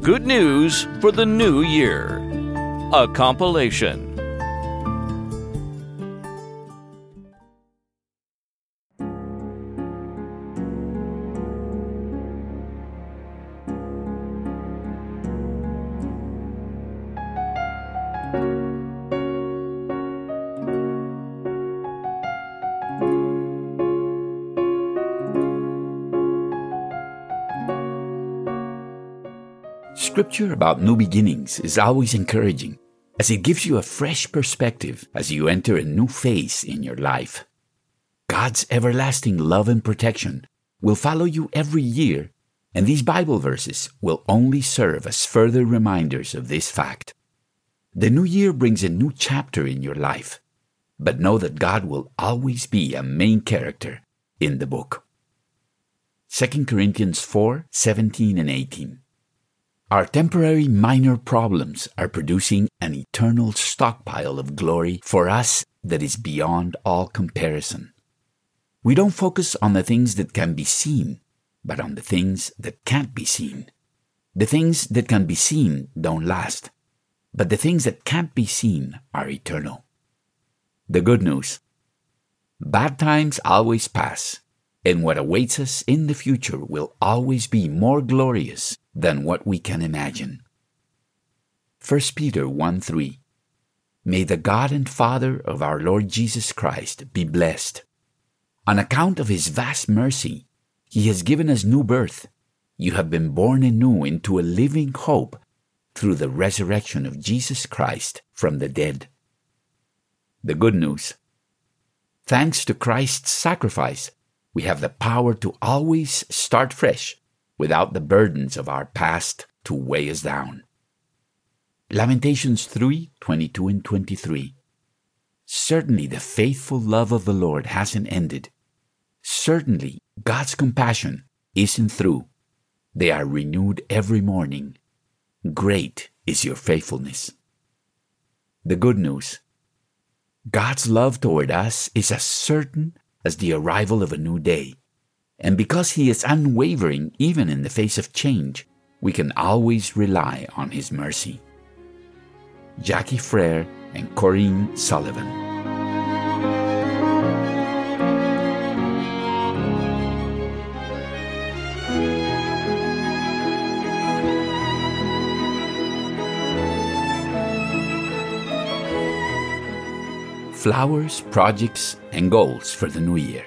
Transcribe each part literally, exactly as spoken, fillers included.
Good News for the New Year. A compilation. Scripture about new beginnings is always encouraging, as it gives you a fresh perspective as you enter a new phase in your life. God's everlasting love and protection will follow you every year, and these Bible verses will only serve as further reminders of this fact. The new year brings a new chapter in your life, but know that God will always be a main character in the book. Second Corinthians four, seventeen and eighteen. Our temporary minor problems are producing an eternal stockpile of glory for us that is beyond all comparison. We don't focus on the things that can be seen, but on the things that can't be seen. The things that can be seen don't last, but the things that can't be seen are eternal. The good news: bad times always pass, and what awaits us in the future will always be more glorious than what we can imagine. First Peter one three. May the God and Father of our Lord Jesus Christ be blessed. On account of His vast mercy, He has given us new birth. You have been born anew into a living hope through the resurrection of Jesus Christ from the dead. The good news: thanks to Christ's sacrifice, we have the power to always start fresh without the burdens of our past to weigh us down. Lamentations three, twenty-two and twenty-three. Certainly the faithful love of the Lord hasn't ended. Certainly God's compassion isn't through. They are renewed every morning. Great is your faithfulness. The good news: God's love toward us is as certain as the arrival of a new day. And because He is unwavering even in the face of change, we can always rely on His mercy. Jackie Frere and Corinne Sullivan. Flowers, projects, and goals for the new year.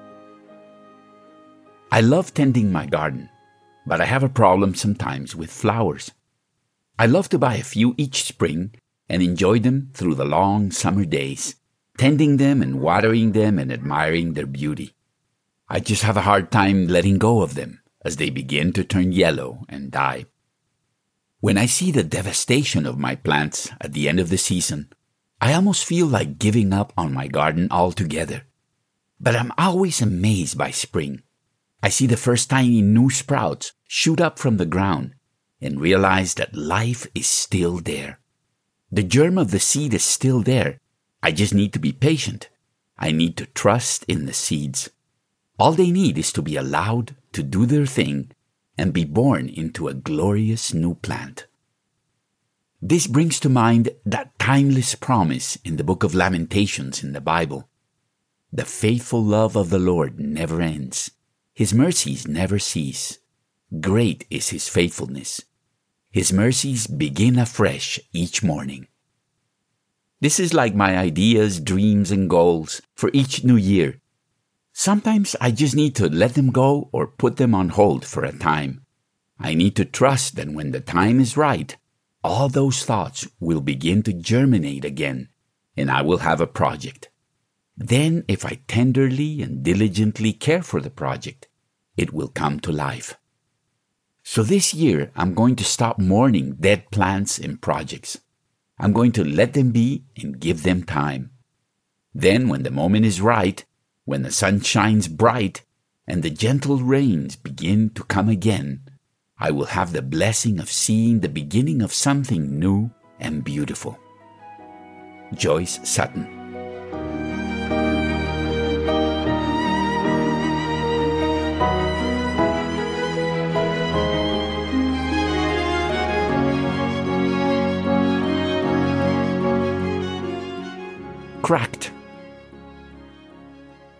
I love tending my garden, but I have a problem sometimes with flowers. I love to buy a few each spring and enjoy them through the long summer days, tending them and watering them and admiring their beauty. I just have a hard time letting go of them as they begin to turn yellow and die. When I see the devastation of my plants at the end of the season, I almost feel like giving up on my garden altogether. But I'm always amazed by spring. I see the first tiny new sprouts shoot up from the ground and realize that life is still there. The germ of the seed is still there. I just need to be patient. I need to trust in the seeds. All they need is to be allowed to do their thing and be born into a glorious new plant. This brings to mind that timeless promise in the book of Lamentations in the Bible. The faithful love of the Lord never ends. His mercies never cease. Great is His faithfulness. His mercies begin afresh each morning. This is like my ideas, dreams, and goals for each new year. Sometimes I just need to let them go or put them on hold for a time. I need to trust that when the time is right, all those thoughts will begin to germinate again, and I will have a project. Then, if I tenderly and diligently care for the project, it will come to life. So this year, I'm going to stop mourning dead plants and projects. I'm going to let them be and give them time. Then, when the moment is right, when the sun shines bright and the gentle rains begin to come again, I will have the blessing of seeing the beginning of something new and beautiful. Joyce Sutton.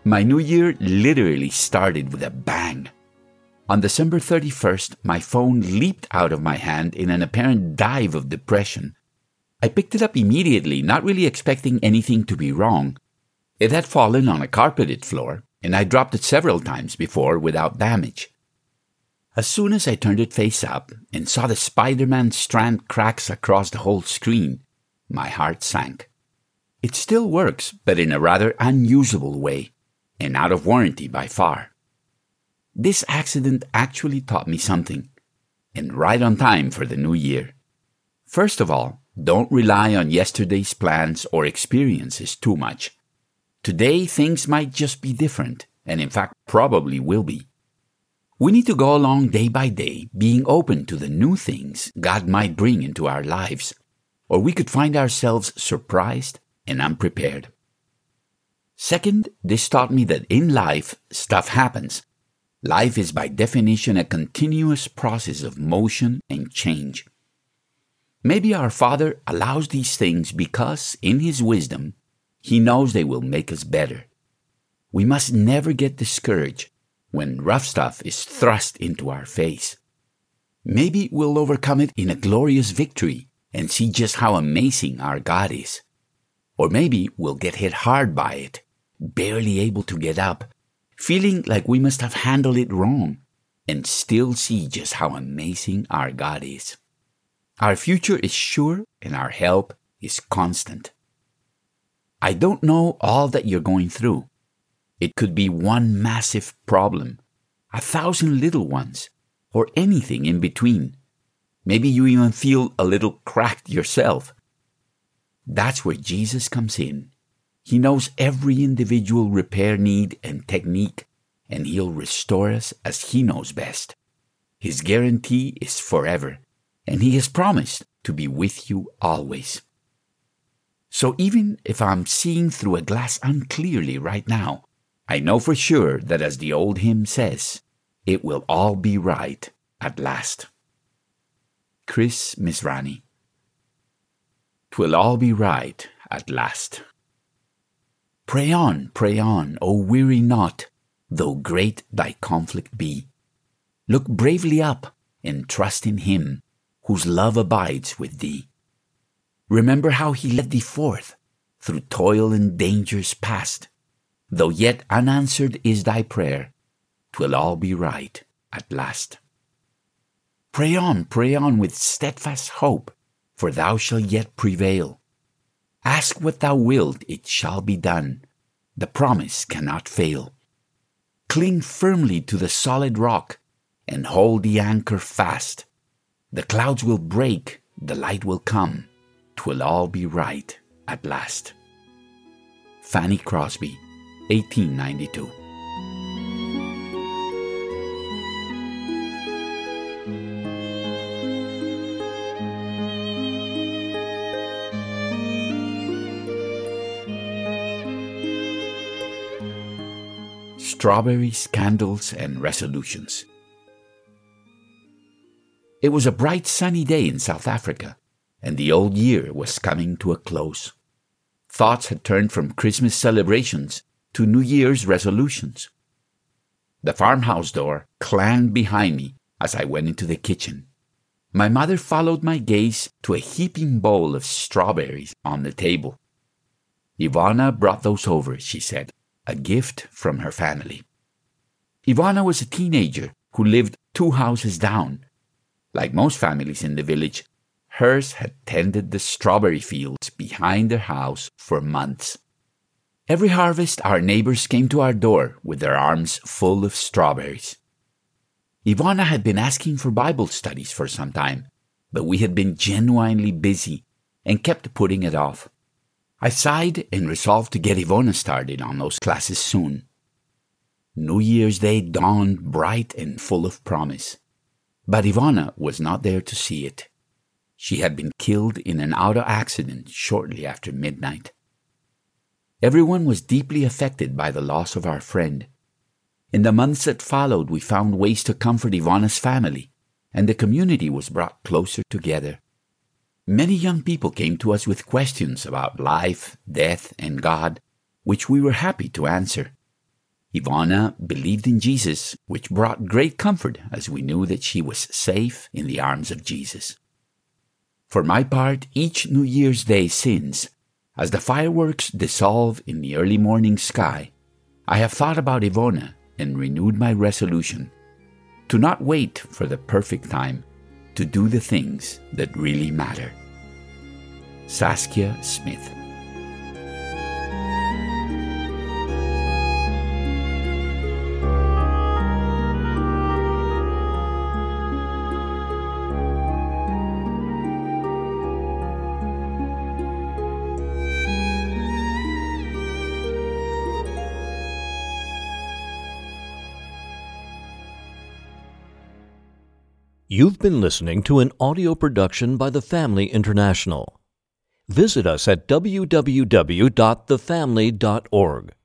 My new year literally started with a bang. On December thirty-first, my phone leaped out of my hand in an apparent dive of depression. I picked it up immediately, not really expecting anything to be wrong. It had fallen on a carpeted floor, and I dropped it several times before without damage. As soon as I turned it face up and saw the Spider-Man strand cracks across the whole screen, my heart sank. It still works, but in a rather unusable way, and out of warranty by far. This accident actually taught me something, and right on time for the new year. First of all, don't rely on yesterday's plans or experiences too much. Today, things might just be different, and in fact, probably will be. We need to go along day by day, being open to the new things God might bring into our lives, or we could find ourselves surprised and unprepared. Second, this taught me that in life, stuff happens. Life is by definition a continuous process of motion and change. Maybe our Father allows these things because, in His wisdom, He knows they will make us better. We must never get discouraged when rough stuff is thrust into our face. Maybe we'll overcome it in a glorious victory and see just how amazing our God is. Or maybe we'll get hit hard by it, barely able to get up, feeling like we must have handled it wrong, and still see just how amazing our God is. Our future is sure and our help is constant. I don't know all that you're going through. It could be one massive problem, a thousand little ones, or anything in between. Maybe you even feel a little cracked yourself. That's where Jesus comes in. He knows every individual repair need and technique, and He'll restore us as He knows best. His guarantee is forever, and He has promised to be with you always. So even if I'm seeing through a glass unclearly right now, I know for sure that, as the old hymn says, it will all be right at last. Chris Misrani. 'Twill all be right at last. Pray on, pray on, O weary not, though great thy conflict be. Look bravely up and trust in Him, whose love abides with thee. Remember how He led thee forth, through toil and dangers past. Though yet unanswered is thy prayer, 'twill all be right at last. Pray on, pray on with steadfast hope, for thou shalt yet prevail. Ask what thou wilt, it shall be done. The promise cannot fail. Cling firmly to the solid rock, and hold the anchor fast. The clouds will break, the light will come. 'Twill all be right at last. Fanny Crosby, eighteen ninety-two. Strawberries, Candles, and Resolutions. It was a bright sunny day in South Africa, and the old year was coming to a close. Thoughts had turned from Christmas celebrations to New Year's resolutions. The farmhouse door clanged behind me as I went into the kitchen. My mother followed my gaze to a heaping bowl of strawberries on the table. Ivana brought those over, she said, a gift from her family. Ivana was a teenager who lived two houses down. Like most families in the village, hers had tended the strawberry fields behind their house for months. Every harvest, our neighbors came to our door with their arms full of strawberries. Ivana had been asking for Bible studies for some time, but we had been genuinely busy and kept putting it off. I sighed and resolved to get Ivana started on those classes soon. New Year's Day dawned bright and full of promise. But Ivana was not there to see it. She had been killed in an auto accident shortly after midnight. Everyone was deeply affected by the loss of our friend. In the months that followed, we found ways to comfort Ivana's family, and the community was brought closer together. Many young people came to us with questions about life, death, and God, which we were happy to answer. Ivona believed in Jesus, which brought great comfort as we knew that she was safe in the arms of Jesus. For my part, each New Year's Day since, as the fireworks dissolve in the early morning sky, I have thought about Ivona and renewed my resolution to not wait for the perfect time to do the things that really matter. Saskia Smith. You've been listening to an audio production by The Family International. Visit us at w w w dot the family dot org.